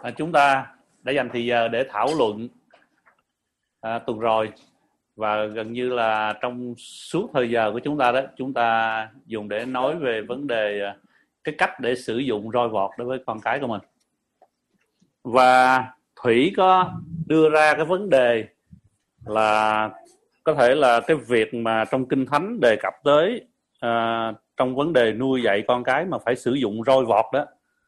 Chúng ta đã dành thời giờ để thảo luận tuần rồi, và gần như là trong suốt thời giờ của chúng ta đó, chúng ta dùng để nói về vấn đề cái cách để sử dụng roi vọt đối với con cái của mình. Và Thủy có đưa ra cái vấn đề là có thể là cái việc mà trong Kinh Thánh đề cập tới trong vấn đề nuôi dạy con cái mà phải sử dụng roi vọt đó,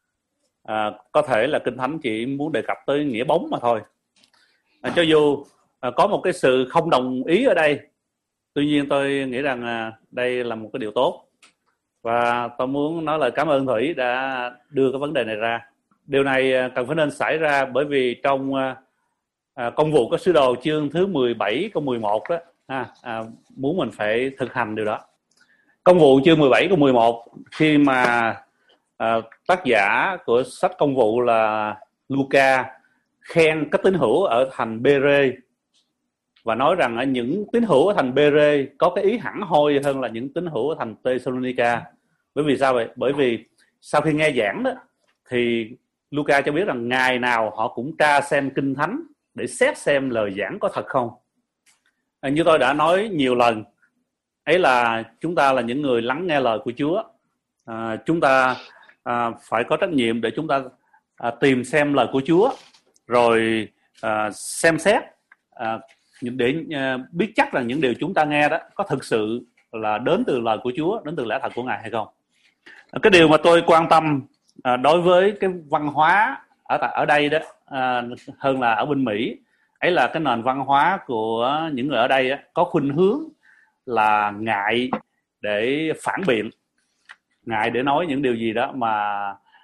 có thể là Kinh Thánh chỉ muốn đề cập tới nghĩa bóng mà thôi. Cho dù có một cái sự không đồng ý ở đây, tuy nhiên tôi nghĩ rằng đây là một cái điều tốt, và tôi muốn nói lời cảm ơn Thủy đã đưa cái vấn đề này ra. Điều này cần phải nên xảy ra bởi vì trong công vụ các sứ đồ chương thứ 17 câu 11 đó, muốn mình phải thực hành điều đó. Công vụ chương 17 câu 11, khi mà tác giả của sách công vụ là Luca khen các tín hữu ở thành Bê-rê và nói rằng những tín hữu ở thành Bê-rê có cái ý hẳn hoi hơn là những tín hữu ở thành Tê-sô-lô-ni-ca. Bởi vì sao vậy? Bởi vì sau khi nghe giảng đó thì Luca cho biết rằng ngày nào họ cũng tra xem Kinh Thánh để xét xem lời giảng có thật không. Như tôi đã nói nhiều lần, ấy là chúng ta là những người lắng nghe lời của Chúa. Chúng ta phải có trách nhiệm để chúng ta tìm xem lời của Chúa, rồi xem xét để biết chắc là những điều chúng ta nghe đó có thực sự là đến từ lời của Chúa, đến từ lẽ thật của Ngài hay không. Cái điều mà tôi quan tâm đối với cái văn hóa ở đây đó, hơn là ở bên Mỹ, ấy là cái nền văn hóa của những người ở đây đó, có khuynh hướng là ngại để phản biện, ngại để nói những điều gì đó mà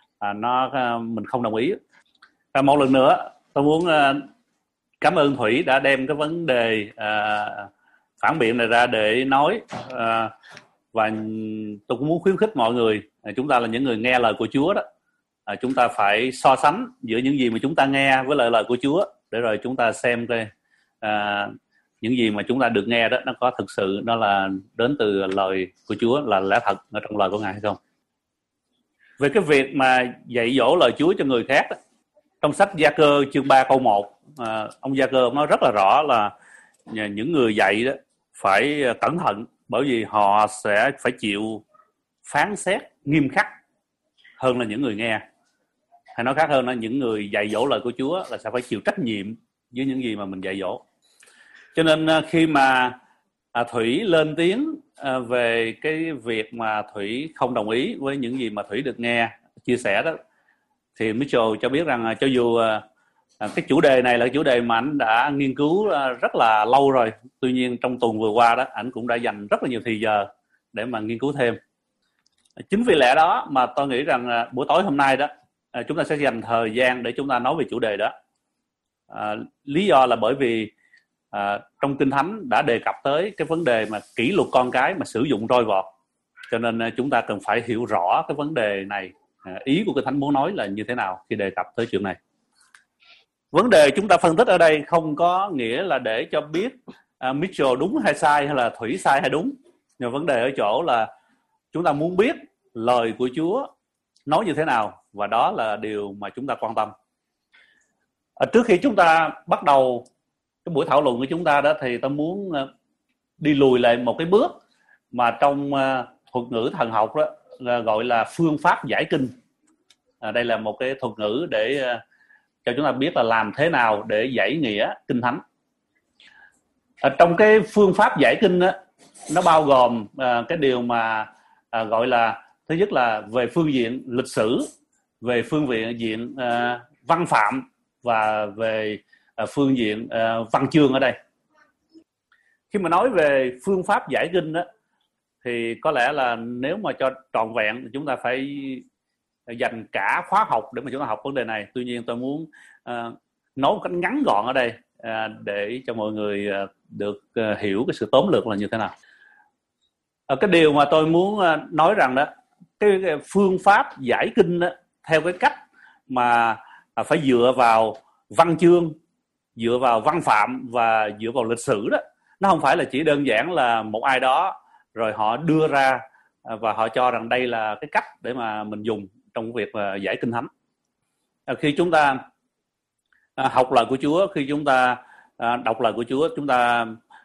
mình không đồng ý. Một lần nữa tôi muốn cảm ơn Thủy đã đem cái vấn đề phản biện này ra để nói, và tôi cũng muốn khuyến khích mọi người, chúng ta là những người nghe lời của Chúa đó, chúng ta phải so sánh giữa những gì mà chúng ta nghe với lời của Chúa, để rồi chúng ta xem coi những gì mà chúng ta được nghe đó nó có thực sự nó là đến từ lời của Chúa, là lẽ thật ở trong lời của Ngài hay không. Về cái việc mà dạy dỗ lời Chúa cho người khác đó, trong sách Gia-cơ chương 3 câu 1, ông Gia-cơ nói rất là rõ là những người dạy đó phải cẩn thận, bởi vì họ sẽ phải chịu phán xét nghiêm khắc hơn là những người nghe. Hay nói khác hơn là những người dạy dỗ lời của Chúa là sẽ phải chịu trách nhiệm với những gì mà mình dạy dỗ. Cho nên khi mà Thủy lên tiếng về cái việc mà Thủy không đồng ý với những gì mà Thủy được nghe chia sẻ đó, thì Mitchell cho biết rằng cho dù cái chủ đề này là chủ đề mà anh đã nghiên cứu rất là lâu rồi, tuy nhiên trong tuần vừa qua đó anh cũng đã dành rất là nhiều thời giờ để mà nghiên cứu thêm. Chính vì lẽ đó mà tôi nghĩ rằng buổi tối hôm nay đó chúng ta sẽ dành thời gian để chúng ta nói về chủ đề đó. Lý do là bởi vì trong Kinh Thánh đã đề cập tới cái vấn đề mà kỷ luật con cái mà sử dụng roi vọt, cho nên chúng ta cần phải hiểu rõ cái vấn đề này, ý của Kinh Thánh muốn nói là như thế nào khi đề cập tới chuyện này. Vấn đề chúng ta phân tích ở đây không có nghĩa là để cho biết Mitchell đúng hay sai, hay là Thủy sai hay đúng, nhưng vấn đề ở chỗ là chúng ta muốn biết lời của Chúa nói như thế nào, và đó là điều mà chúng ta quan tâm. Trước khi chúng ta bắt đầu cái buổi thảo luận của chúng ta đó, thì tôi muốn đi lùi lại một cái bước mà trong thuật ngữ thần học đó là gọi là phương pháp giải kinh. Đây là một cái thuật ngữ để cho chúng ta biết là làm thế nào để giải nghĩa Kinh Thánh. Trong cái phương pháp giải kinh đó, nó bao gồm cái điều mà gọi là, thứ nhất là về phương diện lịch sử, về phương diện văn phạm, và về phương diện văn chương ở đây. Khi mà nói về phương pháp giải kinh đó, thì có lẽ là nếu mà cho trọn vẹn thì chúng ta phải dành cả khóa học để mà chúng ta học vấn đề này. Tuy nhiên tôi muốn nói một cách ngắn gọn ở đây để cho mọi người được hiểu cái sự tóm lược là như thế nào. Cái điều mà tôi muốn nói rằng đó, cái phương pháp giải kinh đó, theo cái cách mà phải dựa vào văn chương, dựa vào văn phạm và dựa vào lịch sử đó, nó không phải là chỉ đơn giản là một ai đó rồi họ đưa ra và họ cho rằng đây là cái cách để mà mình dùng trong việc giải Kinh Thánh. Khi chúng ta Học lời của Chúa, khi chúng ta đọc lời của Chúa, chúng ta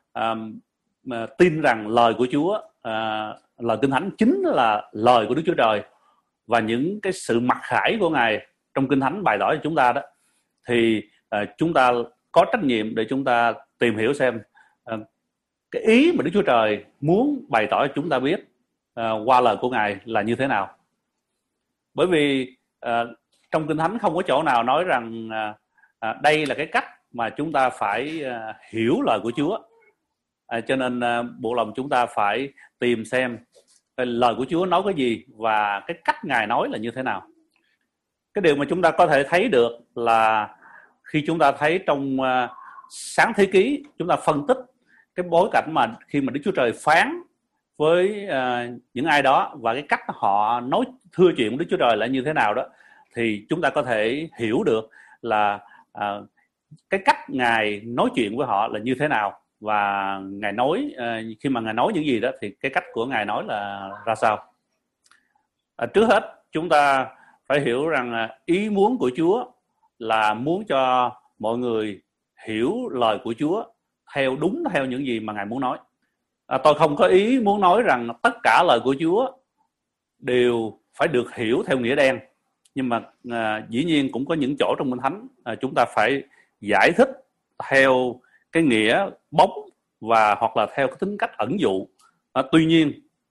tin rằng lời của Chúa, lời Kinh Thánh chính là lời của Đức Chúa Trời, và những cái sự mặc khải của Ngài trong Kinh Thánh bày tỏ cho chúng ta đó, thì chúng ta có trách nhiệm để chúng ta tìm hiểu xem cái ý mà Đức Chúa Trời muốn bày tỏ cho chúng ta biết qua lời của Ngài là như thế nào. Bởi vì trong Kinh Thánh không có chỗ nào nói rằng đây là cái cách mà chúng ta phải hiểu lời của Chúa. Cho nên buộc lòng chúng ta phải tìm xem lời của Chúa nói cái gì và cái cách Ngài nói là như thế nào. Cái điều mà chúng ta có thể thấy được là khi chúng ta thấy trong Sáng Thế Ký, chúng ta phân tích cái bối cảnh mà khi mà Đức Chúa Trời phán với những ai đó và cái cách họ nói thưa chuyện của Đức Chúa Trời là như thế nào đó, thì chúng ta có thể hiểu được là cái cách Ngài nói chuyện với họ là như thế nào, và Ngài nói khi mà Ngài nói những gì đó thì cái cách của Ngài nói là ra sao. Trước hết chúng ta phải hiểu rằng ý muốn của Chúa là muốn cho mọi người hiểu lời của Chúa đúng theo những gì mà Ngài muốn nói. Tôi không có ý muốn nói rằng tất cả lời của Chúa đều phải được hiểu theo nghĩa đen, nhưng mà dĩ nhiên cũng có những chỗ trong Kinh Thánh chúng ta phải giải thích theo cái nghĩa bóng và hoặc là theo cái tính cách ẩn dụ. Tuy nhiên,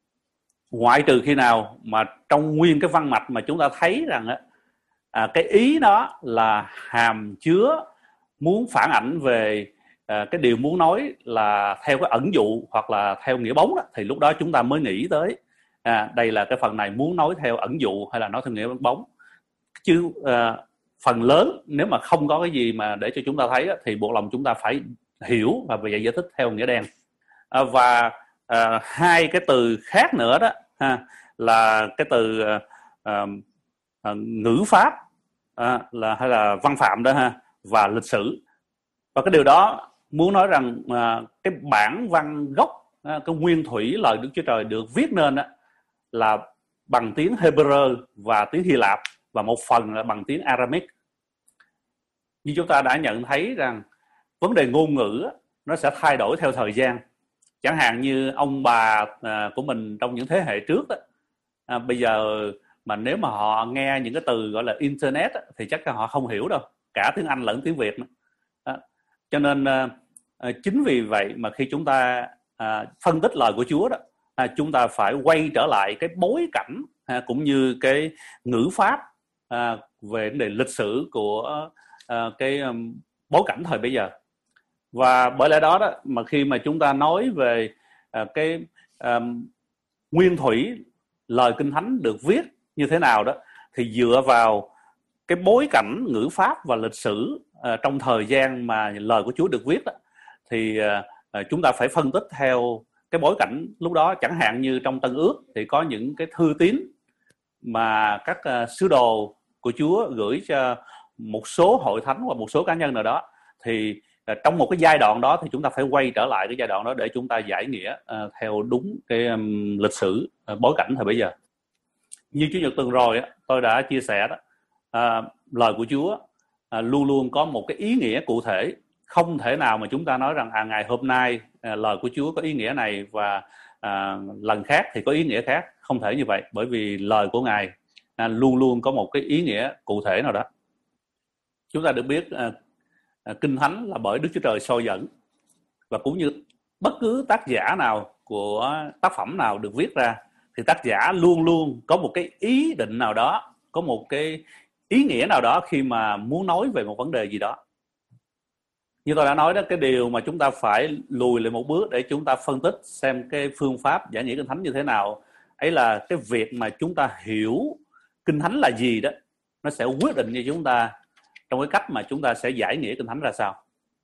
ngoại trừ khi nào mà trong nguyên cái văn mạch mà chúng ta thấy rằng cái ý đó là hàm chứa muốn phản ảnh về cái điều muốn nói là theo cái ẩn dụ hoặc là theo nghĩa bóng đó, thì lúc đó chúng ta mới nghĩ tới đây là cái phần này muốn nói theo ẩn dụ hay là nói theo nghĩa bóng. Chứ phần lớn nếu mà không có cái gì mà để cho chúng ta thấy thì buộc lòng chúng ta phải hiểu và giải thích theo nghĩa đen. Và hai cái từ khác nữa đó là cái từ ngữ pháp là hay là văn phạm đó và lịch sử. Và cái điều đó muốn nói rằng cái bản văn gốc, cái nguyên thủy lời Đức Chúa Trời được viết nên là bằng tiếng Hebrew và tiếng Hy Lạp, và một phần là bằng tiếng Aramic. Như chúng ta đã nhận thấy rằng vấn đề ngôn ngữ nó sẽ thay đổi theo thời gian. Chẳng hạn như ông bà của mình trong những thế hệ trước đó, bây giờ mà nếu mà họ nghe những cái từ gọi là internet thì chắc là họ không hiểu đâu, cả tiếng Anh lẫn tiếng Việt nữa. Cho nên chính vì vậy mà khi chúng ta phân tích lời của Chúa đó, chúng ta phải quay trở lại cái bối cảnh cũng như cái ngữ pháp về vấn đề lịch sử của cái bối cảnh thời bây giờ. Và bởi lẽ đó mà khi mà chúng ta nói về cái nguyên thủy lời Kinh Thánh được viết như thế nào đó, thì dựa vào cái bối cảnh ngữ pháp và lịch sử trong thời gian mà lời của Chúa được viết đó, thì chúng ta phải phân tích theo cái bối cảnh lúc đó. Chẳng hạn như trong Tân Ước thì có những cái thư tín mà các sứ đồ của Chúa gửi cho một số hội thánh hoặc một số cá nhân nào đó, thì trong một cái giai đoạn đó thì chúng ta phải quay trở lại cái giai đoạn đó để chúng ta giải nghĩa theo đúng cái lịch sử bối cảnh thời bây giờ. Như Chủ nhật tuần rồi tôi đã chia sẻ đó, lời của Chúa luôn luôn có một cái ý nghĩa cụ thể. Không thể nào mà chúng ta nói rằng ngày hôm nay lời của Chúa có ý nghĩa này và lần khác thì có ý nghĩa khác. Không thể như vậy, bởi vì lời của Ngài luôn luôn có một cái ý nghĩa cụ thể nào đó. Chúng ta được biết Kinh Thánh là bởi Đức Chúa Trời soi dẫn, và cũng như bất cứ tác giả nào của tác phẩm nào được viết ra thì tác giả luôn luôn có một cái ý định nào đó, có một cái ý nghĩa nào đó khi mà muốn nói về một vấn đề gì đó. Như tôi đã nói đó, cái điều mà chúng ta phải lùi lại một bước để chúng ta phân tích xem cái phương pháp giải nghĩa Kinh Thánh như thế nào ấy, là cái việc mà chúng ta hiểu Kinh Thánh là gì đó, nó sẽ quyết định cho chúng ta trong cái cách mà chúng ta sẽ giải nghĩa Kinh Thánh ra sao.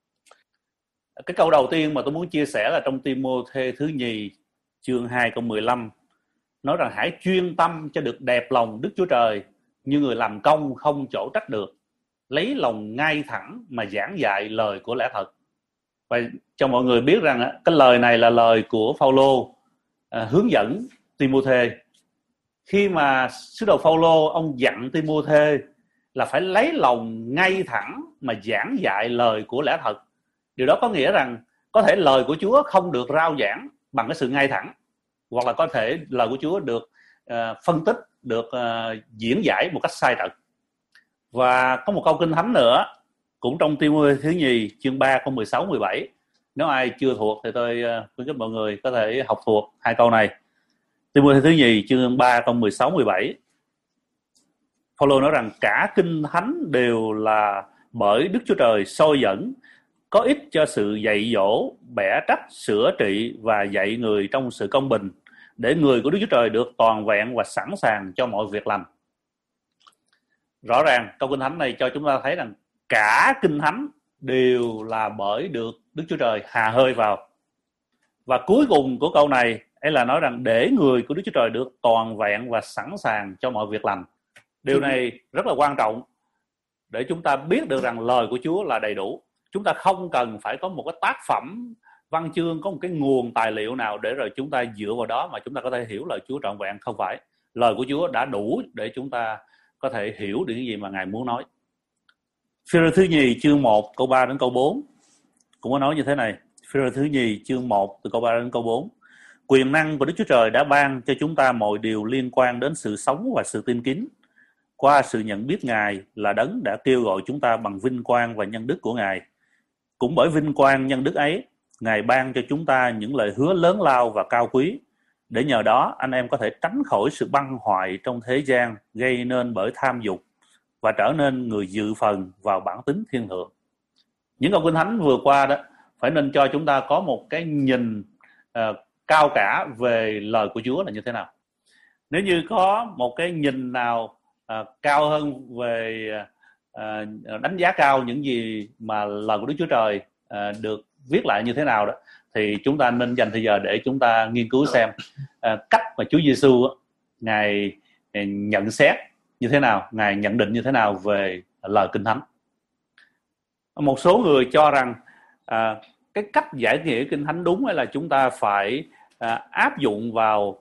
Cái câu đầu tiên mà tôi muốn chia sẻ là trong Ti-mô-thê thứ nhì chương 2 câu 15, nói rằng hãy chuyên tâm cho được đẹp lòng Đức Chúa Trời, như người làm công không chỗ trách được, lấy lòng ngay thẳng mà giảng dạy lời của lẽ thật. Và cho mọi người biết rằng cái lời này là lời của Phao-lô hướng dẫn Ti-mô-thê. Khi mà sứ đồ Phao-lô ông dặn Ti-mô-thê là phải lấy lòng ngay thẳng mà giảng dạy lời của lẽ thật. Điều đó có nghĩa rằng có thể lời của Chúa không được rao giảng bằng cái sự ngay thẳng, hoặc là có thể lời của Chúa được phân tích, được diễn giải một cách sai trật. Và có một câu kinh thánh nữa cũng trong Ti-mô-thê thứ nhì chương 3 câu 16-17. Nếu ai chưa thuộc thì tôi khuyến khích mọi người có thể học thuộc hai câu này. Ti-mô-thê thứ nhì chương 3 câu 16-17. Phaolô nói rằng cả kinh thánh đều là bởi Đức Chúa Trời soi dẫn, có ích cho sự dạy dỗ, bẻ trách, sửa trị và dạy người trong sự công bình, để người của Đức Chúa Trời được toàn vẹn và sẵn sàng cho mọi việc lành. Rõ ràng câu kinh thánh này cho chúng ta thấy rằng cả kinh thánh đều là bởi được Đức Chúa Trời hà hơi vào. Và cuối cùng của câu này ấy là nói rằng để người của Đức Chúa Trời được toàn vẹn và sẵn sàng cho mọi việc lành. Điều này rất là quan trọng để chúng ta biết được rằng lời của Chúa là đầy đủ. Chúng ta không cần phải có một cái tác phẩm văn chương, có một cái nguồn tài liệu nào để rồi chúng ta dựa vào đó mà chúng ta có thể hiểu lời Chúa trọn vẹn. Không phải. Lời của Chúa đã đủ để chúng ta có thể hiểu được những gì mà Ngài muốn nói. Phi-rơ thứ nhì chương 1 câu 3 đến câu 4 cũng có nói như thế này. Phi-rơ thứ nhì chương 1 từ câu 3 đến câu 4. Quyền năng của Đức Chúa Trời đã ban cho chúng ta mọi điều liên quan đến sự sống và sự tin kính, qua sự nhận biết Ngài là Đấng đã kêu gọi chúng ta bằng vinh quang và nhân đức của Ngài. Cũng bởi vinh quang nhân đức ấy, Ngài ban cho chúng ta những lời hứa lớn lao và cao quý, để nhờ đó anh em có thể tránh khỏi sự băng hoại trong thế gian gây nên bởi tham dục và trở nên người dự phần vào bản tính thiên thượng. Những câu kinh thánh vừa qua đó phải nên cho chúng ta có một cái nhìn cao cả về lời của Chúa là như thế nào. Nếu như có một cái nhìn nào cao hơn về đánh giá cao những gì mà lời của Đức Chúa Trời được viết lại như thế nào đó, thì chúng ta nên dành thời giờ để chúng ta nghiên cứu xem cách mà Chúa Giêsu Ngài nhận xét như thế nào, Ngài nhận định như thế nào về lời Kinh Thánh. Một số người cho rằng cái cách giải nghĩa Kinh Thánh đúng là chúng ta phải áp dụng vào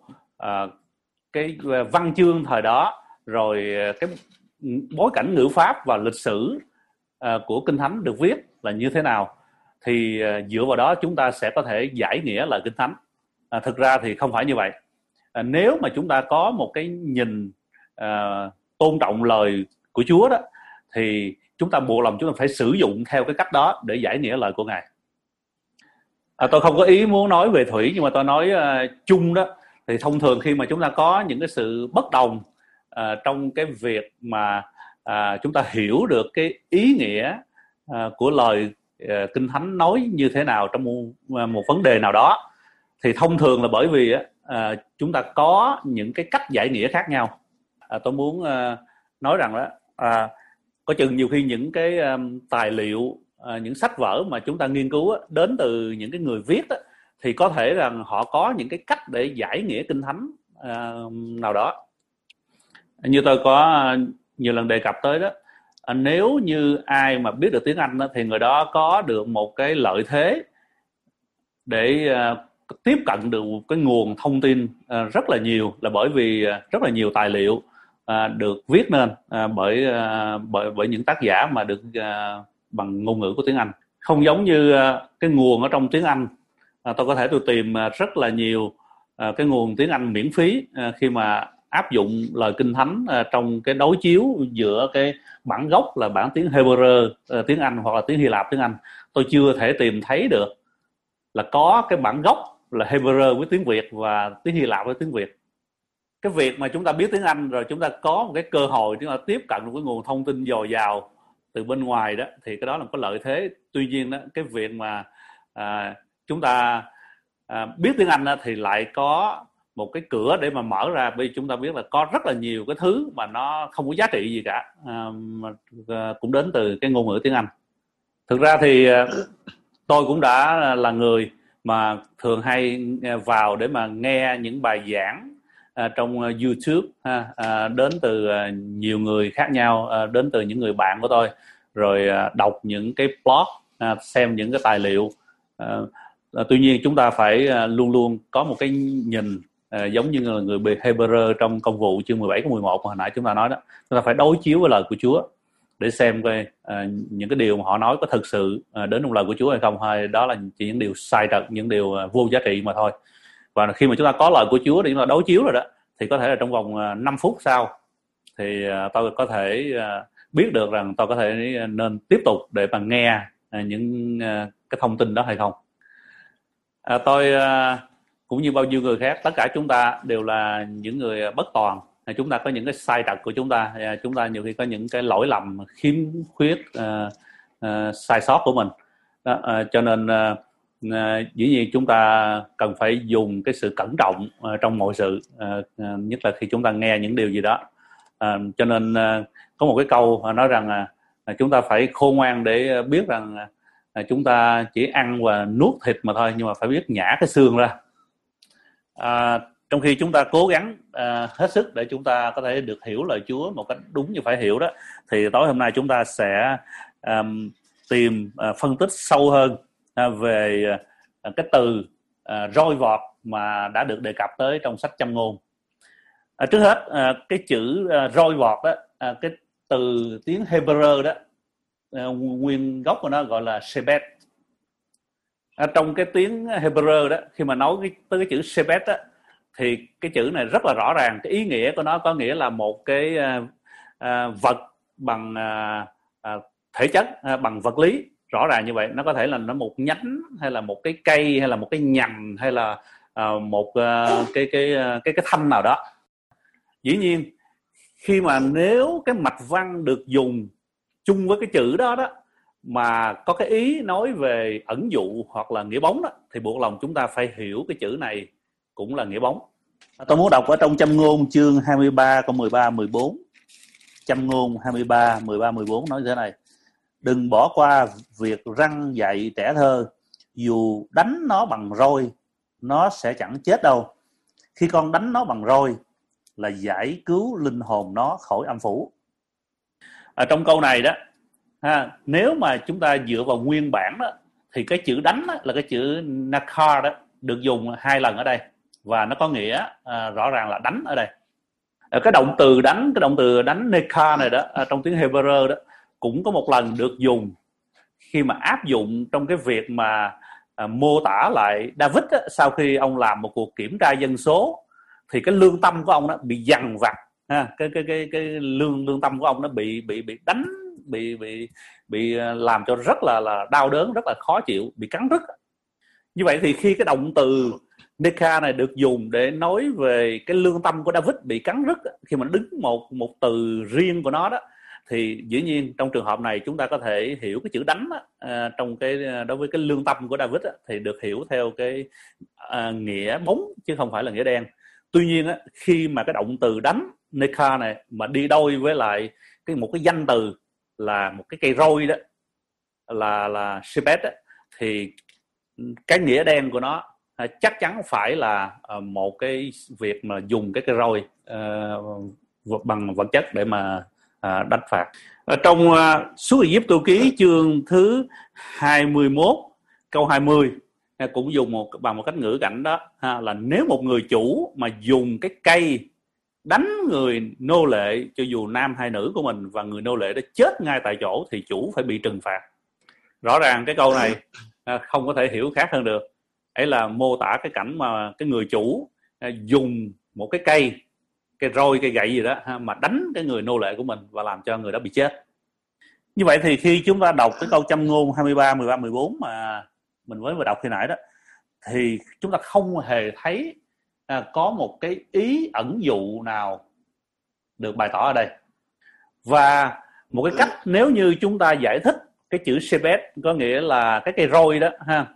cái văn chương thời đó, rồi cái bối cảnh ngữ pháp và lịch sử của Kinh Thánh được viết là như thế nào, thì dựa vào đó chúng ta sẽ có thể giải nghĩa lời Kinh Thánh. Thực ra thì không phải như vậy. Nếu mà chúng ta có một cái nhìn tôn trọng lời của Chúa đó, thì chúng ta buộc lòng chúng ta phải sử dụng theo cái cách đó để giải nghĩa lời của Ngài. Tôi không có ý muốn nói về Thủy, nhưng mà tôi nói chung đó, thì thông thường khi mà chúng ta có những cái sự bất đồng trong cái việc mà chúng ta hiểu được cái ý nghĩa của lời Kinh Thánh nói như thế nào trong một vấn đề nào đó, thì thông thường là bởi vì chúng ta có những cái cách giải nghĩa khác nhau. Tôi muốn nói rằng đó, có chừng nhiều khi những cái tài liệu, những sách vở mà chúng ta nghiên cứu đến từ những cái người viết đó, thì có thể rằng họ có những cái cách để giải nghĩa Kinh Thánh nào đó. Như tôi có nhiều lần đề cập tới đó, nếu như ai mà biết được tiếng Anh đó, thì người đó có được một cái lợi thế để tiếp cận được cái nguồn thông tin rất là nhiều, là bởi vì rất là nhiều tài liệu được viết nên bởi những tác giả mà được bằng ngôn ngữ của tiếng Anh. Không giống như cái nguồn ở trong tiếng Anh, tôi có thể tìm rất là nhiều cái nguồn tiếng Anh miễn phí khi mà áp dụng lời Kinh Thánh trong cái đối chiếu giữa cái bản gốc là bản tiếng Hebrew tiếng Anh hoặc là tiếng Hy Lạp tiếng Anh. Tôi chưa thể tìm thấy được là có cái bản gốc là Hebrew với tiếng Việt và tiếng Hy Lạp với tiếng Việt. Cái việc mà chúng ta biết tiếng Anh rồi chúng ta có một cái cơ hội chúng ta tiếp cận với nguồn thông tin dồi dào từ bên ngoài đó, thì cái đó là một cái lợi thế. Tuy nhiên đó, cái việc mà chúng ta biết tiếng Anh đó, thì lại có một cái cửa để mà mở ra, vì chúng ta biết là có rất là nhiều cái thứ mà nó không có giá trị gì cả, cũng đến từ cái ngôn ngữ tiếng Anh. Thực ra thì tôi cũng đã là người mà thường hay vào để mà nghe những bài giảng trong YouTube đến từ nhiều người khác nhau, đến từ những người bạn của tôi, rồi đọc những cái blog, xem những cái tài liệu. Tuy nhiên chúng ta phải luôn luôn có một cái nhìn giống như là người Hebrew trong Công vụ chương 17 câu 11 mà hồi nãy chúng ta nói đó, chúng ta phải đối chiếu với lời của Chúa. để xem coi những cái điều mà họ nói có thực sự đến trong lời của Chúa hay không, hay đó là chỉ những điều sai trật, những điều vô giá trị mà thôi. Và khi mà chúng ta có lời của Chúa để chúng ta đối chiếu rồi đó, thì có thể là trong vòng 5 phút sau thì tôi có thể biết được rằng tôi có thể nên tiếp tục để mà nghe những cái thông tin đó hay không. Tôi cũng như bao nhiêu người khác, tất cả chúng ta đều là những người bất toàn. Chúng ta có những cái sai trật của chúng ta nhiều khi có những cái lỗi lầm, khiếm khuyết, sai sót của mình đó, cho nên dĩ nhiên chúng ta cần phải dùng cái sự cẩn trọng trong mọi sự, nhất là khi chúng ta nghe những điều gì đó. Cho nên có một cái câu nói rằng chúng ta phải khôn ngoan để biết rằng chúng ta chỉ ăn và nuốt thịt mà thôi, nhưng mà phải biết nhả cái xương ra. Trong khi chúng ta cố gắng hết sức để chúng ta có thể được hiểu lời Chúa một cách đúng như phải hiểu đó, thì tối hôm nay chúng ta sẽ tìm phân tích sâu hơn về cái từ roi vọt mà đã được đề cập tới trong sách Châm Ngôn. Trước hết cái chữ roi vọt đó, cái từ tiếng Hebrew đó, nguyên gốc của nó gọi là shebet. Trong cái tiếng Hebrew đó, khi mà nói tới cái chữ shebet đó, thì cái chữ này rất là rõ ràng. Cái ý nghĩa của nó có nghĩa là một cái vật bằng thể chất, bằng vật lý, rõ ràng như vậy. Nó có thể là nó một nhánh, hay là một cái cây, hay là một cái nhành, hay là một cái thanh nào đó. Dĩ nhiên khi mà nếu cái mạch văn được dùng chung với cái chữ đó đó, mà có cái ý nói về ẩn dụ hoặc là nghĩa bóng đó, thì buộc lòng chúng ta phải hiểu cái chữ này cũng là nghĩa bóng. Tôi muốn đọc ở trong Châm Ngôn chương 23 câu 13-14. Châm Ngôn 23 13-14 nói thế này: đừng bỏ qua việc răn dạy trẻ thơ, dù đánh nó bằng roi nó sẽ chẳng chết đâu. Khi con đánh nó bằng roi là giải cứu linh hồn nó khỏi âm phủ. Trong câu này đó, nếu mà chúng ta dựa vào nguyên bản đó, thì cái chữ đánh đó, là cái chữ nakar đó, được dùng 2 lần ở đây, và nó có nghĩa rõ ràng là đánh ở đây. Cái động từ đánh nakar này đó, trong tiếng Hebrew đó, cũng có một lần được dùng khi mà áp dụng trong cái việc mà mô tả lại David á, sau khi ông làm một cuộc kiểm tra dân số, thì cái lương tâm của ông đó bị dằn vặt, cái lương tâm của ông nó bị đánh, bị làm cho rất là đau đớn, rất là khó chịu, bị cắn rứt. Như vậy thì khi cái động từ Neka này được dùng để nói về cái lương tâm của David bị cắn rứt, khi mà đứng một từ riêng của nó đó, thì dĩ nhiên trong trường hợp này chúng ta có thể hiểu cái chữ đánh đó, trong cái đối với cái lương tâm của David đó, thì được hiểu theo cái nghĩa bóng chứ không phải là nghĩa đen. Tuy nhiên á, khi mà cái động từ đánh Neka này mà đi đôi với lại một cái danh từ là một cái cây roi đó, là shebet đó, thì cái nghĩa đen của nó chắc chắn phải là một cái việc mà dùng cái cây roi bằng vật chất để mà đánh phạt. Ở trong Xuất Ai Cập ký chương thứ 21 câu 20 cũng dùng bằng một cách ngữ cảnh đó, là nếu một người chủ mà dùng cái cây đánh người nô lệ, cho dù nam hay nữ của mình, và người nô lệ đó chết ngay tại chỗ, thì chủ phải bị trừng phạt. Rõ ràng cái câu này không có thể hiểu khác hơn được. Ấy là mô tả cái cảnh mà cái người chủ dùng một cái cây roi, cây gậy gì đó mà đánh cái người nô lệ của mình và làm cho người đó bị chết. Như vậy thì khi chúng ta đọc cái câu Châm Ngôn 23, 13, 14 mà mình mới vừa đọc khi nãy đó, thì chúng ta không hề thấy có một cái ý ẩn dụ nào được bày tỏ ở đây. Và một cái cách nếu như chúng ta giải thích cái chữ shebet, có nghĩa là cái cây roi đó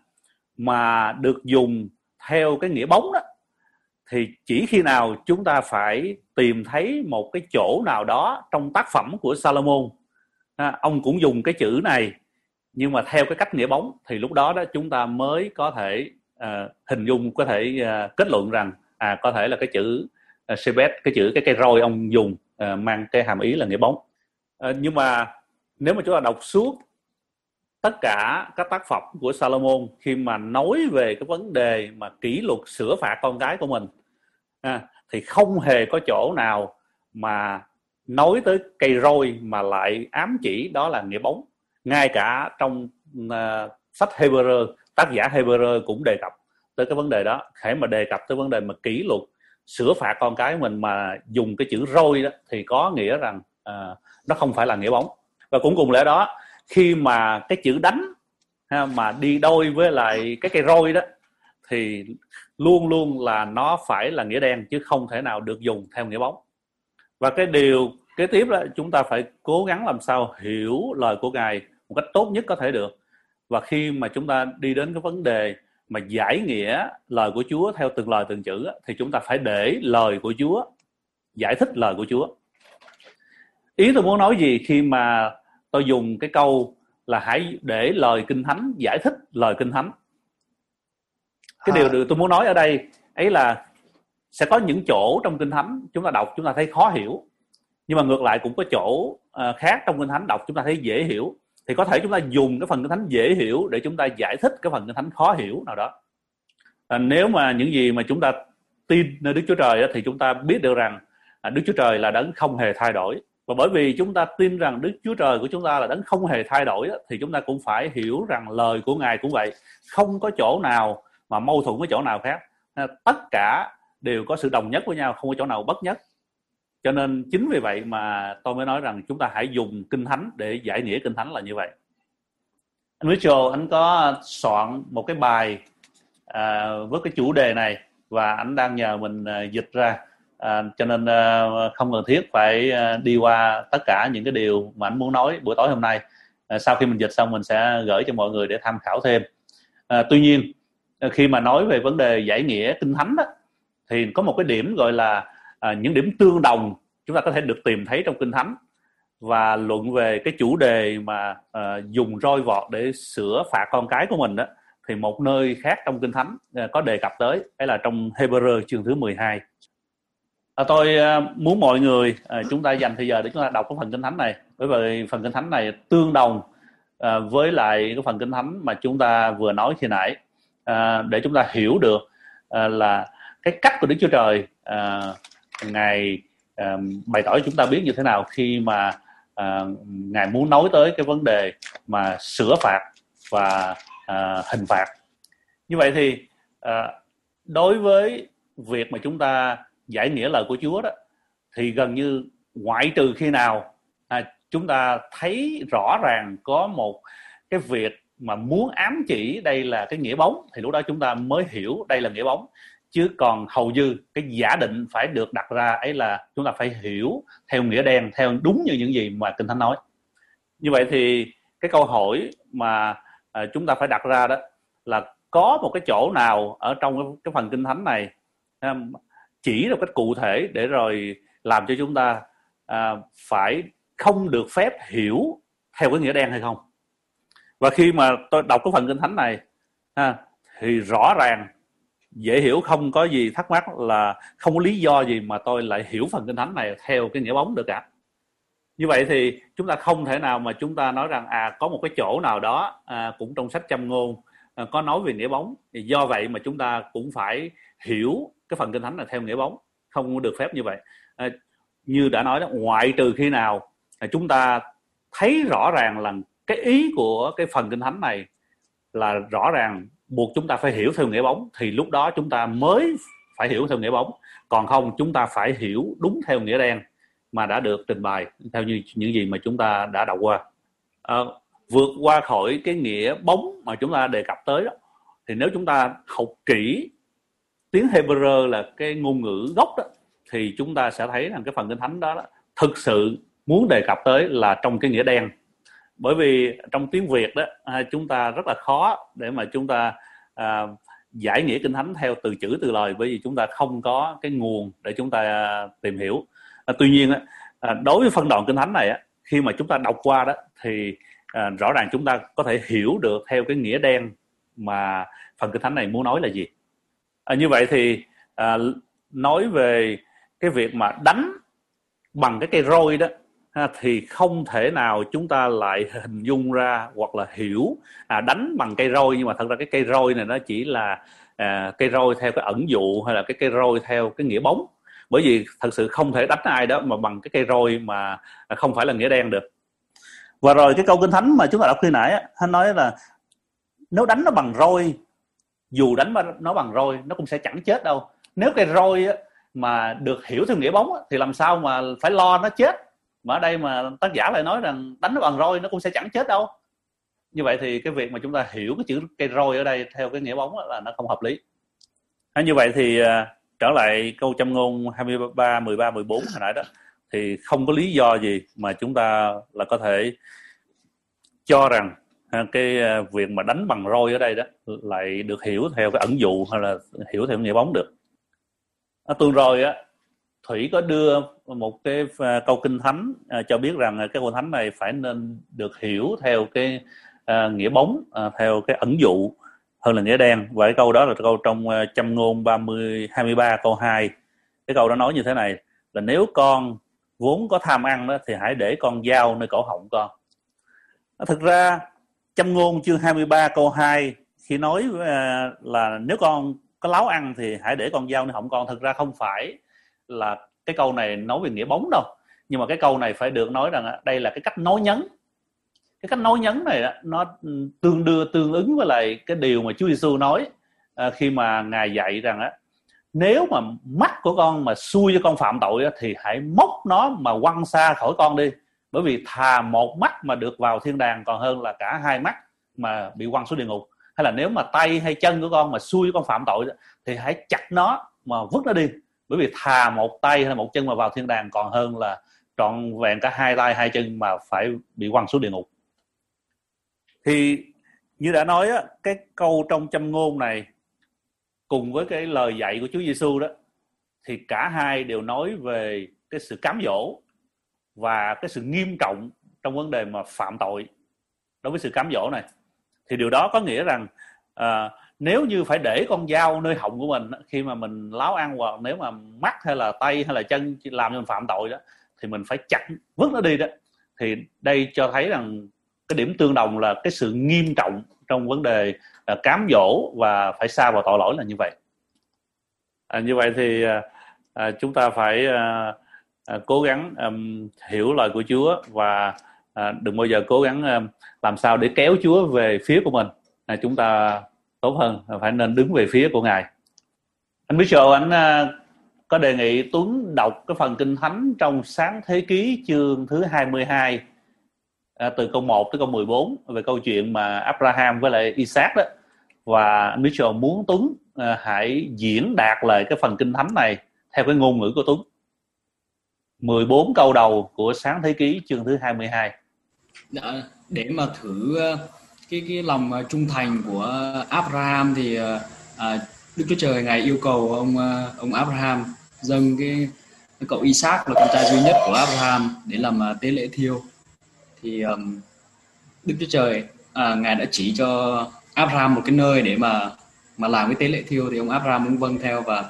mà được dùng theo cái nghĩa bóng đó, thì chỉ khi nào chúng ta phải tìm thấy một cái chỗ nào đó trong tác phẩm của Salomon, ông cũng dùng cái chữ này nhưng mà theo cái cách nghĩa bóng, thì lúc đó đó chúng ta mới có thể hình dung, có thể kết luận rằng có thể là cái chữ shebet, cái cây roi ông dùng mang cái hàm ý là nghĩa bóng. Nhưng mà nếu mà chúng ta đọc suốt tất cả các tác phẩm của Salomon, khi mà nói về cái vấn đề mà kỷ luật sửa phạt con cái của mình, thì không hề có chỗ nào mà nói tới cây roi mà lại ám chỉ đó là nghĩa bóng. Ngay cả trong sách Hebrew, tác giả Hebrew cũng đề cập tới cái vấn đề đó. Hễ mà đề cập tới vấn đề mà kỷ luật sửa phạt con cái mình mà dùng cái chữ roi đó thì có nghĩa rằng nó không phải là nghĩa bóng. Và cũng cùng lẽ đó, khi mà cái chữ đánh mà đi đôi với lại cái cây roi đó thì luôn luôn là nó phải là nghĩa đen, chứ không thể nào được dùng theo nghĩa bóng. Và cái điều kế tiếp đó, chúng ta phải cố gắng làm sao hiểu lời của Ngài một cách tốt nhất có thể được. Và khi mà chúng ta đi đến cái vấn đề mà giải nghĩa lời của Chúa theo từng lời từng chữ thì chúng ta phải để lời của Chúa giải thích lời của Chúa. Ý tôi muốn nói gì khi mà tôi dùng cái câu là hãy để lời Kinh Thánh giải thích lời Kinh Thánh? Cái điều tôi muốn nói ở đây ấy là sẽ có những chỗ trong Kinh Thánh chúng ta đọc chúng ta thấy khó hiểu, nhưng mà ngược lại cũng có chỗ khác trong Kinh Thánh đọc chúng ta thấy dễ hiểu. Thì có thể chúng ta dùng cái phần Kinh Thánh dễ hiểu để chúng ta giải thích cái phần Kinh Thánh khó hiểu nào đó. Nếu mà những gì mà chúng ta tin nơi Đức Chúa Trời thì chúng ta biết được rằng Đức Chúa Trời là đấng không hề thay đổi. Và bởi vì chúng ta tin rằng Đức Chúa Trời của chúng ta là đấng không hề thay đổi thì chúng ta cũng phải hiểu rằng lời của Ngài cũng vậy. Không có chỗ nào mà mâu thuẫn với chỗ nào khác. Tất cả đều có sự đồng nhất với nhau, không có chỗ nào bất nhất. Cho nên chính vì vậy mà tôi mới nói rằng chúng ta hãy dùng Kinh Thánh để giải nghĩa Kinh Thánh là như vậy. Anh Mitchell, anh có soạn một cái bài với cái chủ đề này và anh đang nhờ mình dịch ra, cho nên không cần thiết phải đi qua tất cả những cái điều mà anh muốn nói buổi tối hôm nay. Sau khi mình dịch xong mình sẽ gửi cho mọi người để tham khảo thêm. Tuy nhiên khi mà nói về vấn đề giải nghĩa Kinh Thánh đó, thì có một cái điểm gọi là những điểm tương đồng chúng ta có thể được tìm thấy trong Kinh Thánh. Và luận về cái chủ đề mà dùng roi vọt để sửa phạt con cái của mình đó, thì một nơi khác trong Kinh Thánh có đề cập tới, đấy là trong Hebrew chương thứ 12. Tôi muốn mọi người chúng ta dành thời giờ để chúng ta đọc cái phần Kinh Thánh này, bởi vì phần Kinh Thánh này tương đồng với lại cái phần Kinh Thánh mà chúng ta vừa nói khi nãy, để chúng ta hiểu được là cái cách của Đức Chúa Trời Ngài bày tỏ cho chúng ta biết như thế nào khi mà Ngài muốn nói tới cái vấn đề mà sửa phạt và hình phạt. Như vậy thì đối với việc mà chúng ta giải nghĩa lời của Chúa đó, thì gần như ngoại trừ khi nào chúng ta thấy rõ ràng có một cái việc mà muốn ám chỉ đây là cái nghĩa bóng, thì lúc đó chúng ta mới hiểu đây là nghĩa bóng. Chứ còn hầu như cái giả định phải được đặt ra ấy là chúng ta phải hiểu theo nghĩa đen, theo đúng như những gì mà Kinh Thánh nói. Như vậy thì cái câu hỏi mà chúng ta phải đặt ra đó là có một cái chỗ nào ở trong cái phần Kinh Thánh này chỉ một cách cụ thể để rồi làm cho chúng ta phải không được phép hiểu theo cái nghĩa đen hay không? Và khi mà tôi đọc cái phần Kinh Thánh này thì rõ ràng dễ hiểu, không có gì thắc mắc, là không có lý do gì mà tôi lại hiểu phần Kinh Thánh này theo cái nghĩa bóng được cả. Như vậy thì chúng ta không thể nào mà chúng ta nói rằng có một cái chỗ nào đó cũng trong sách Châm Ngôn có nói về nghĩa bóng, thì do vậy mà chúng ta cũng phải hiểu cái phần Kinh Thánh này theo nghĩa bóng. Không được phép như vậy. Như đã nói đó, ngoại trừ khi nào chúng ta thấy rõ ràng là cái ý của cái phần Kinh Thánh này là rõ ràng buộc chúng ta phải hiểu theo nghĩa bóng, thì lúc đó chúng ta mới phải hiểu theo nghĩa bóng. Còn không, chúng ta phải hiểu đúng theo nghĩa đen mà đã được trình bày theo như những gì mà chúng ta đã đọc qua. Vượt qua khỏi cái nghĩa bóng mà chúng ta đề cập tới đó, thì nếu chúng ta học kỹ tiếng Hebrew là cái ngôn ngữ gốc đó, thì chúng ta sẽ thấy rằng cái phần Kinh Thánh đó thực sự muốn đề cập tới là trong cái nghĩa đen. Bởi vì trong tiếng Việt đó chúng ta rất là khó để mà chúng ta giải nghĩa Kinh Thánh theo từ chữ từ lời, bởi vì chúng ta không có cái nguồn để chúng ta tìm hiểu. Tuy nhiên đối với phân đoạn Kinh Thánh này khi mà chúng ta đọc qua đó thì rõ ràng chúng ta có thể hiểu được theo cái nghĩa đen mà phần Kinh Thánh này muốn nói là gì. Như vậy thì nói về cái việc mà đánh bằng cái cây roi đó thì không thể nào chúng ta lại hình dung ra hoặc là hiểu đánh bằng cây roi, nhưng mà thật ra cái cây roi này nó chỉ là cây roi theo cái ẩn dụ, hay là cái cây roi theo cái nghĩa bóng. bởi vì thật sự không thể đánh ai đó mà bằng cái cây roi mà không phải là nghĩa đen được. Và rồi cái câu Kinh Thánh mà chúng ta đọc khi nãy hắn nói là nếu đánh nó bằng roi, dù đánh nó bằng roi nó cũng sẽ chẳng chết đâu. Nếu cây roi mà được hiểu theo nghĩa bóng thì làm sao mà phải lo nó chết, mà ở đây mà tác giả lại nói rằng đánh nó bằng roi nó cũng sẽ chẳng chết đâu. Như vậy thì cái việc mà chúng ta hiểu cái chữ cây roi ở đây theo cái nghĩa bóng là nó không hợp lý. Như vậy thì trở lại câu Châm ngôn 23, 13, 14 hồi nãy đó, thì không có lý do gì mà chúng ta là có thể cho rằng cái việc mà đánh bằng roi ở đây đó lại được hiểu theo cái ẩn dụ hay là hiểu theo nghĩa bóng được. Tuần rồi Thủy có đưa một cái câu Kinh Thánh cho biết rằng cái câu Thánh này phải nên được hiểu theo cái nghĩa bóng, theo cái ẩn dụ hơn là nghĩa đen. Và cái câu đó là câu trong Châm ngôn 23 câu 2. Cái câu đó nói như thế này là nếu con vốn có tham ăn đó, thì hãy để con dao nơi cổ họng con. Thực ra Châm ngôn chương 23 câu 2 khi nói là nếu con có láo ăn thì hãy để con dao nơi họng con, thực ra không phải là cái câu này nói về nghĩa bóng đâu. Nhưng mà cái câu này phải được nói rằng đây là cái cách nói nhấn. Cái cách nói nhấn này nó tương ứng với lại cái điều mà Chúa Giêsu nói khi mà Ngài dạy rằng nếu mà mắt của con mà xui cho con phạm tội thì hãy móc nó mà quăng xa khỏi con đi. Bởi vì thà một mắt mà được vào thiên đàng còn hơn là cả hai mắt mà bị quăng xuống địa ngục. Hay là nếu mà tay hay chân của con mà xui cho con phạm tội thì hãy chặt nó mà vứt nó đi. Bởi vì thà một tay hay một chân mà vào thiên đàng còn hơn là trọn vẹn cả hai tay hai chân mà phải bị quăng xuống địa ngục. Thì như đã nói cái câu trong Châm ngôn này cùng với cái lời dạy của Chúa Giêsu đó, thì cả hai đều nói về cái sự cám dỗ và cái sự nghiêm trọng trong vấn đề mà phạm tội. Đối với sự cám dỗ này thì điều đó có nghĩa rằng nếu như phải để con dao nơi họng của mình khi mà mình láo ăn, hoặc nếu mà mắt hay là tay hay là chân làm cho mình phạm tội đó, thì mình phải chặt vứt nó đi đó. Thì đây cho thấy rằng cái điểm tương đồng là cái sự nghiêm trọng trong vấn đề cám dỗ và phải sa vào tội lỗi là như vậy. Như vậy thì chúng ta phải cố gắng hiểu lời của Chúa và đừng bao giờ cố gắng làm sao để kéo Chúa về phía của mình. Chúng ta tốt hơn phải nên đứng về phía của Ngài. Anh Mitchell anh có đề nghị Tuấn đọc cái phần Kinh Thánh trong Sáng Thế Ký chương thứ 22 từ câu 1 tới câu 14 về câu chuyện mà Abraham với lại Isaac đó. Và anh Mitchell muốn Tuấn hãy diễn đạt lại cái phần Kinh Thánh này theo cái ngôn ngữ của Tuấn. 14 câu đầu của Sáng Thế Ký chương thứ 22. Để mà thử cái lòng trung thành của Abraham thì Đức Chúa Trời Ngài yêu cầu ông Abraham dâng cái cậu Isaac là con trai duy nhất của Abraham để làm tế lễ thiêu. Thì Đức Chúa Trời Ngài đã chỉ cho Abraham một cái nơi để mà làm cái tế lễ thiêu, thì ông Abraham cũng vâng theo và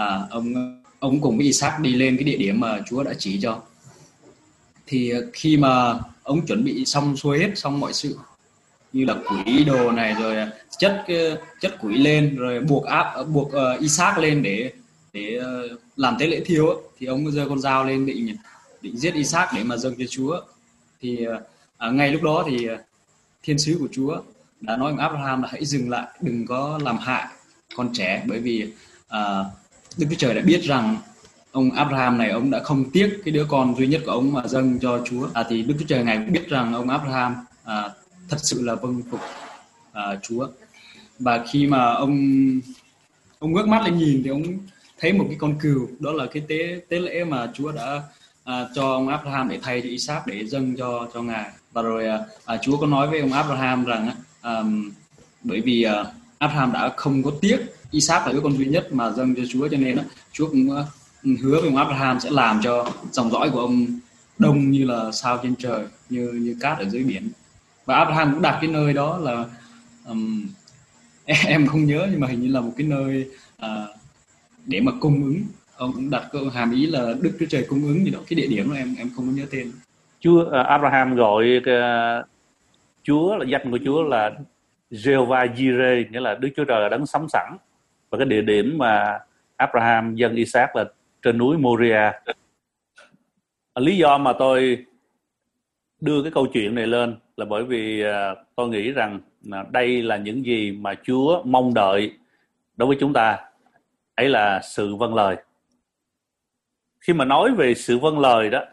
ông cùng với Isaac đi lên cái địa điểm mà Chúa đã chỉ cho. Thì khi mà ông chuẩn bị xong xuôi hết xong mọi sự như là quỷ đồ này rồi chất quỷ lên rồi buộc Isaac lên để làm tế lễ thiêu, thì ông giơ con dao lên định giết Isaac để mà dâng cho Chúa. Thì ngay lúc đó thì thiên sứ của Chúa đã nói với Abraham là hãy dừng lại, đừng có làm hại con trẻ, bởi vì Đức Chúa Trời đã biết rằng ông Abraham này ông đã không tiếc cái đứa con duy nhất của ông mà dâng cho Chúa. Thì Đức Chúa Trời Ngài biết rằng ông Abraham thật sự là vâng phục Chúa. Và khi mà ông ngước mắt lên nhìn thì ông thấy một cái con cừu, đó là cái tế lễ mà Chúa đã cho ông Abraham để thay cho Isaac để dâng cho Ngài. Và rồi Chúa có nói với ông Abraham rằng bởi vì Abraham đã không có tiếc Isaac là đứa con duy nhất mà dâng cho Chúa, cho nên Chúa cũng hứa với ông Abraham sẽ làm cho dòng dõi của ông đông như là sao trên trời, như cát ở dưới biển. Và Abraham cũng đặt cái nơi đó là em không nhớ, nhưng mà hình như là một cái nơi để mà cung ứng. Ông cũng đặt câu hàm ý là Đức Chúa Trời cung ứng gì đó. Cái địa điểm đó em không có nhớ tên. Chúa Abraham gọi Chúa là danh của Chúa là Jehovah Jireh, nghĩa là Đức Chúa Trời là đấng sống sẵn. Và cái địa điểm mà Abraham dâng Isaac là trên núi Moria. Lý do mà tôi đưa cái câu chuyện này lên là bởi vì tôi nghĩ rằng đây là những gì mà Chúa mong đợi đối với chúng ta, ấy là sự vâng lời. Khi mà nói về sự vâng lời đó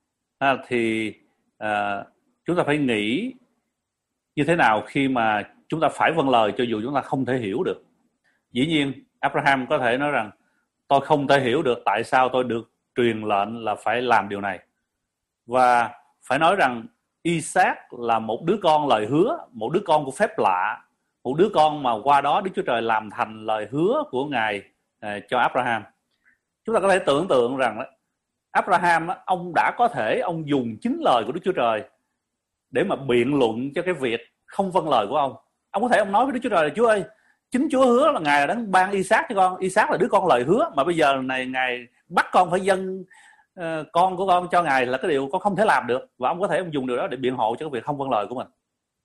thì chúng ta phải nghĩ như thế nào khi mà chúng ta phải vâng lời cho dù chúng ta không thể hiểu được. Dĩ nhiên Abraham có thể nói rằng tôi không thể hiểu được tại sao tôi được truyền lệnh là phải làm điều này. Và phải nói rằng Isaac là một đứa con lời hứa, một đứa con của phép lạ, một đứa con mà qua đó Đức Chúa Trời làm thành lời hứa của Ngài cho Abraham. Chúng ta có thể tưởng tượng rằng Abraham ông đã có thể ông dùng chính lời của Đức Chúa Trời để mà biện luận cho cái việc không vâng lời của ông. Ông có thể ông nói với Đức Chúa Trời là Chúa ơi, chính Chúa hứa là Ngài đã ban Isaac cho con, Isaac là đứa con lời hứa, mà bây giờ này Ngài bắt con phải dâng con của con cho Ngài là cái điều con không thể làm được. Và ông có thể ông dùng điều đó để biện hộ cho cái việc không vâng lời của mình.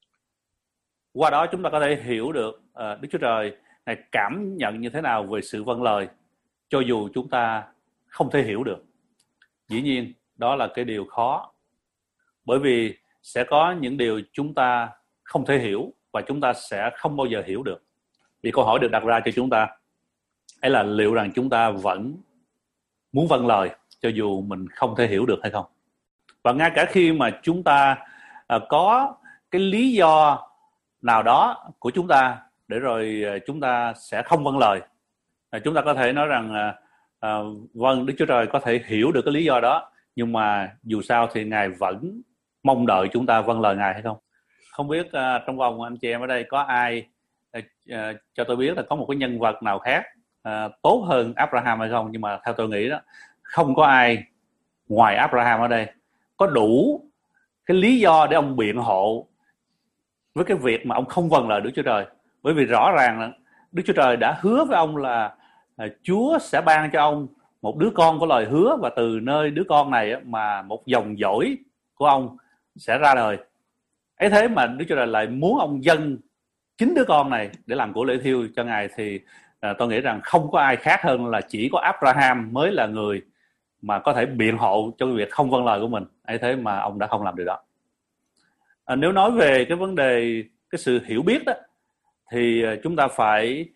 Qua đó chúng ta có thể hiểu được Đức Chúa Trời Ngài cảm nhận như thế nào về sự vâng lời cho dù chúng ta không thể hiểu được. Dĩ nhiên đó là cái điều khó, bởi vì sẽ có những điều chúng ta không thể hiểu và chúng ta sẽ không bao giờ hiểu được. Vì câu hỏi được đặt ra cho chúng ta ấy là liệu rằng chúng ta vẫn muốn vâng lời cho dù mình không thể hiểu được hay không. Và ngay cả khi mà chúng ta có cái lý do nào đó của chúng ta để rồi chúng ta sẽ không vâng lời, chúng ta có thể nói rằng vâng, Đức Chúa Trời có thể hiểu được cái lý do đó, nhưng mà dù sao thì Ngài vẫn mong đợi chúng ta vâng lời Ngài hay không. Không biết trong vòng anh chị em ở đây có ai cho tôi biết là có một cái nhân vật nào khác tốt hơn Abraham hay không. Nhưng mà theo tôi nghĩ đó, không có ai ngoài Abraham ở đây có đủ cái lý do để ông biện hộ với cái việc mà ông không vâng lời Đức Chúa Trời. Bởi vì rõ ràng là Đức Chúa Trời đã hứa với ông là Chúa sẽ ban cho ông một đứa con có lời hứa, và từ nơi đứa con này mà một dòng dõi của ông sẽ ra đời. Ấy thế mà Đức Chúa Trời lại muốn ông dâng chính đứa con này để làm của lễ thiêu cho Ngài, thì tôi nghĩ rằng không có ai khác hơn là chỉ có Abraham mới là người mà có thể biện hộ cho cái việc không vâng lời của mình. Ấy thế mà ông đã không làm điều đó. Nếu nói về cái vấn đề cái sự hiểu biết đó, thì chúng ta phải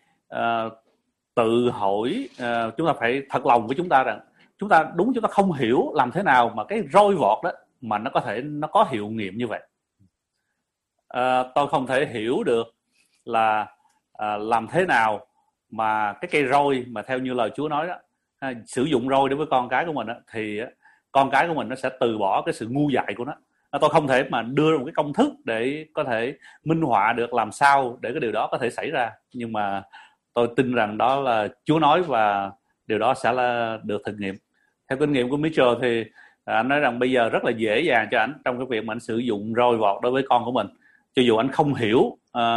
tự hỏi, chúng ta phải thật lòng với chúng ta rằng chúng ta không hiểu làm thế nào mà cái roi vọt đó mà nó có hiệu nghiệm như vậy. Tôi không thể hiểu được là làm thế nào mà cái cây roi mà theo như lời Chúa nói đó, sử dụng roi đối với con cái của mình đó, thì con cái của mình nó sẽ từ bỏ cái sự ngu dại của nó. Tôi không thể mà đưa ra một cái công thức để có thể minh họa được làm sao để cái điều đó có thể xảy ra, nhưng mà tôi tin rằng đó là Chúa nói và điều đó sẽ là được thực nghiệm. Theo kinh nghiệm của Mitchell thì anh nói rằng bây giờ rất là dễ dàng cho anh trong cái việc mà anh sử dụng roi vọt đối với con của mình, cho dù anh không hiểu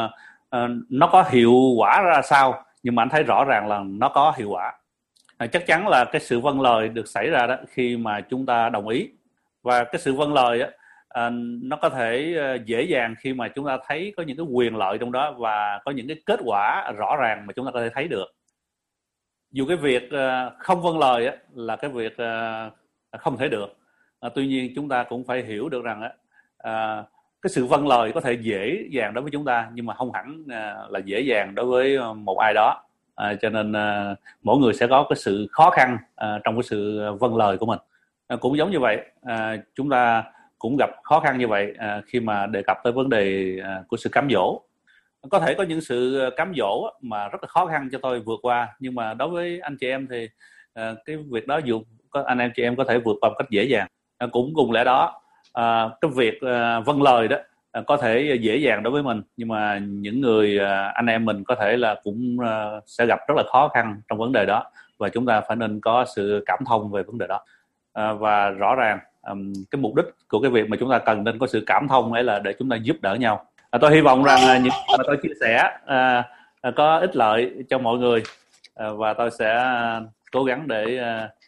nó có hiệu quả ra sao, nhưng mà anh thấy rõ ràng là nó có hiệu quả. Chắc chắn là cái sự vâng lời được xảy ra đó khi mà chúng ta đồng ý, và cái sự vâng lời á, nó có thể dễ dàng khi mà chúng ta thấy có những cái quyền lợi trong đó và có những cái kết quả rõ ràng mà chúng ta có thể thấy được. Dù cái việc không vâng lời á, là cái việc không thể được, tuy nhiên chúng ta cũng phải hiểu được rằng cái sự vâng lời có thể dễ dàng đối với chúng ta, nhưng mà không hẳn là dễ dàng đối với một ai đó. Cho nên mỗi người sẽ có cái sự khó khăn trong cái sự vâng lời của mình. Cũng giống như vậy, chúng ta cũng gặp khó khăn như vậy khi mà đề cập tới vấn đề của sự cám dỗ. Có thể có những sự cám dỗ mà rất là khó khăn cho tôi vượt qua, nhưng mà đối với anh chị em thì cái việc đó anh em chị em có thể vượt qua một cách dễ dàng. Cũng cùng lẽ đó, cái việc vâng lời đó có thể dễ dàng đối với mình, nhưng mà những người anh em mình có thể là cũng sẽ gặp rất là khó khăn trong vấn đề đó, và chúng ta phải nên có sự cảm thông về vấn đề đó. Và rõ ràng cái mục đích của cái việc mà chúng ta cần nên có sự cảm thông ấy là để chúng ta giúp đỡ nhau. Tôi hy vọng rằng những mà tôi chia sẻ có ích lợi cho mọi người, và tôi sẽ cố gắng để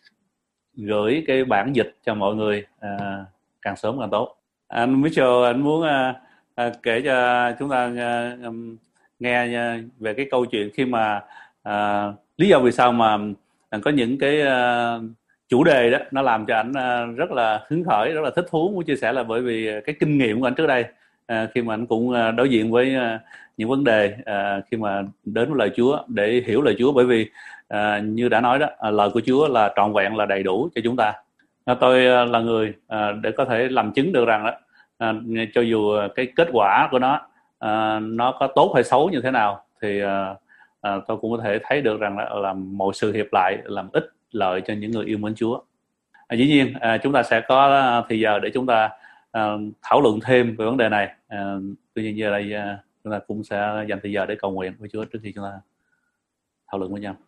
gửi cái bản dịch cho mọi người càng sớm càng tốt. Anh Mitchell, anh muốn kể cho chúng ta nghe về cái câu chuyện khi mà lý do vì sao mà có những cái chủ đề đó nó làm cho ảnh rất là hứng khởi, rất là thích thú muốn chia sẻ, là bởi vì cái kinh nghiệm của anh trước đây khi mà anh cũng đối diện với những vấn đề khi mà đến với lời Chúa để hiểu lời Chúa. Bởi vì như đã nói đó, lời của Chúa là trọn vẹn, là đầy đủ cho chúng ta. Tôi là người để có thể làm chứng được rằng đó, cho dù cái kết quả của nó có tốt hay xấu như thế nào thì tôi cũng có thể thấy được rằng là mọi sự hiệp lại làm ích lợi cho những người yêu mến Chúa. Dĩ nhiên chúng ta sẽ có thời giờ để chúng ta thảo luận thêm về vấn đề này. Tuy nhiên giờ đây chúng ta cũng sẽ dành thời giờ để cầu nguyện với Chúa trước khi chúng ta thảo luận với nhau.